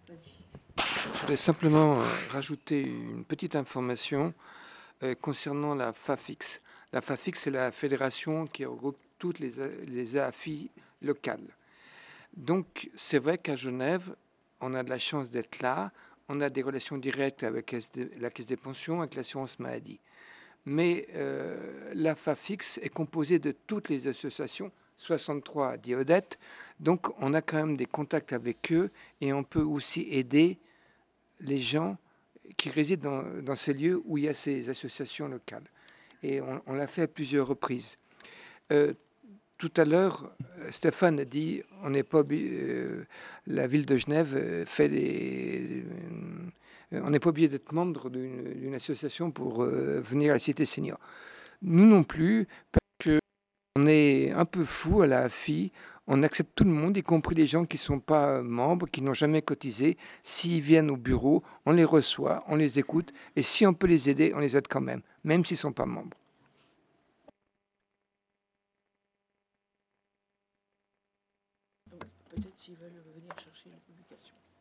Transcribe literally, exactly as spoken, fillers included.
Je voudrais simplement euh, rajouter une petite information euh, concernant la FAFIX. La FAFIX, c'est la fédération qui regroupe toutes les, les A F I locales. Donc, c'est vrai qu'à Genève, on a de la chance d'être là. On a des relations directes avec la Caisse des pensions, avec l'assurance maladie. Mais euh, la FAFIX est composée de toutes les associations, soixante-trois à Diodette. Donc, on a quand même des contacts avec eux et on peut aussi aider les gens qui résident dans, dans ces lieux où il y a ces associations locales. Et on, on l'a fait à plusieurs reprises. Euh, tout à l'heure, Stéphane a dit on n'est pas euh, la ville de Genève euh, fait des, euh, on n'est pas obligé d'être membre d'une association pour euh, venir à la Cité Senior. Nous non plus, parce qu'on est un peu fou à la A F I. On accepte tout le monde, y compris les gens qui ne sont pas membres, qui n'ont jamais cotisé. S'ils viennent au bureau, on les reçoit, on les écoute, et si on peut les aider, on les aide quand même, même s'ils ne sont pas membres. Donc peut-être s'ils veulent venir chercher la publication.